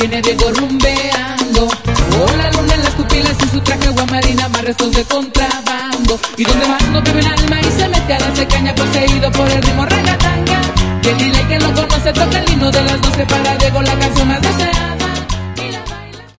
viene Diego rumbeando. Con la luna en las pupilas y su traje guamarina, más restos de contrabando. Y donde va no bebe el alma y se mete a darse caña, poseído por el ritmo ragatanga. Que dile que lo conoce, toca el himno de las 12 para Diego, la canción más deseada.